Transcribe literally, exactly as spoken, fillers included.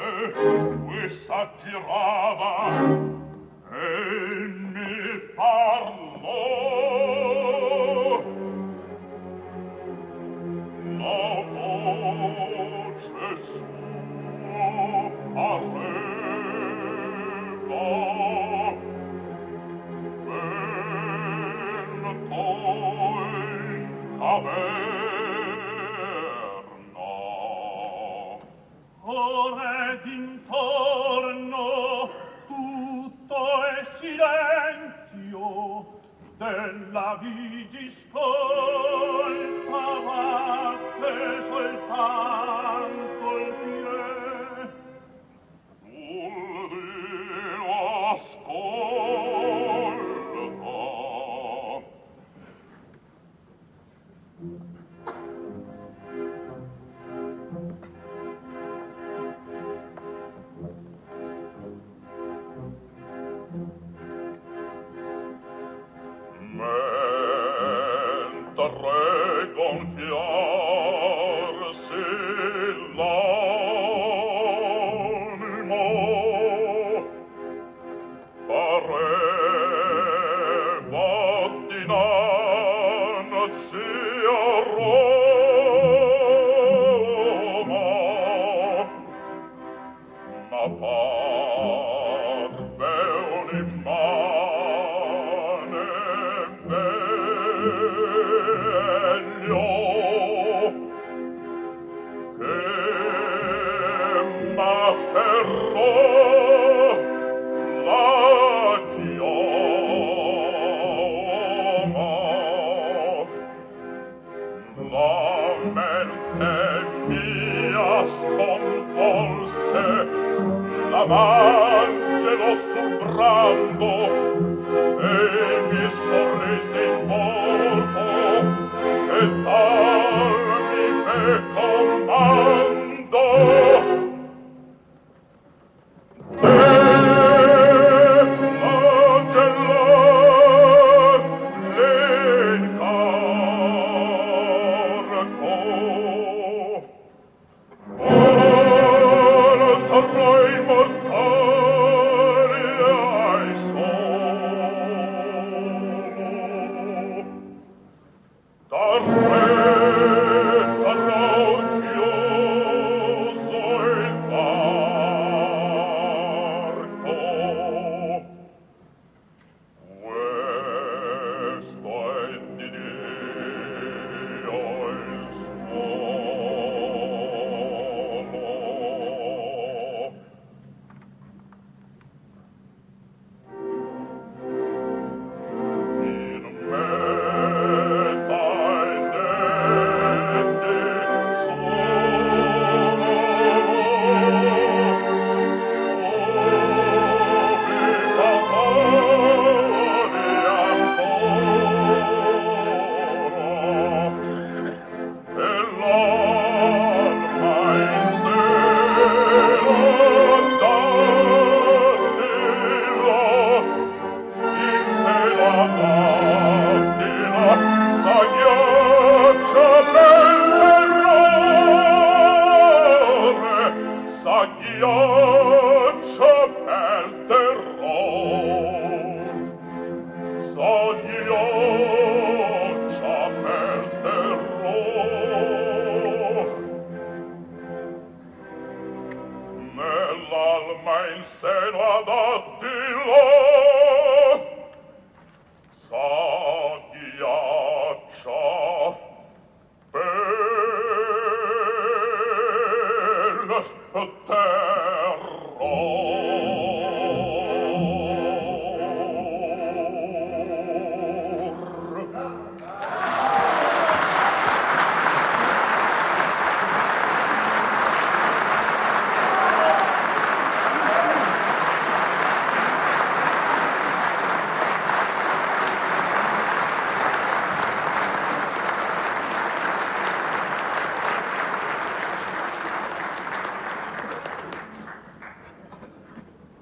qui s'aggirava e mi parlò. La voce sua pareva vento in caverna. Ora d'intorno tutto è silenzio, della vigi scoltavate soltanto il piede. L'udino ascolta. Mentre gonfiarsi l'animo pareva dinanzi a Roma, ma parve un'immane veglio che m'afferrò la chioma. La mente mia sconvolse, l'angelo sul brando e mi sorrise in volto e tal mi fe comando. Deflagellar l'incarco, volterò i mortali ai solo, d'arretta raurchioso il barco. Questo è di Dio il suolo. In meta ai detti solo, vita cori ancora, e l'alma in cielo dattila, in cielo dattila, s'agghiaccia nel terrore, s'agghiaccia per terror, s'agghiaccia per terror. Nell'alma in seno ad attila, sa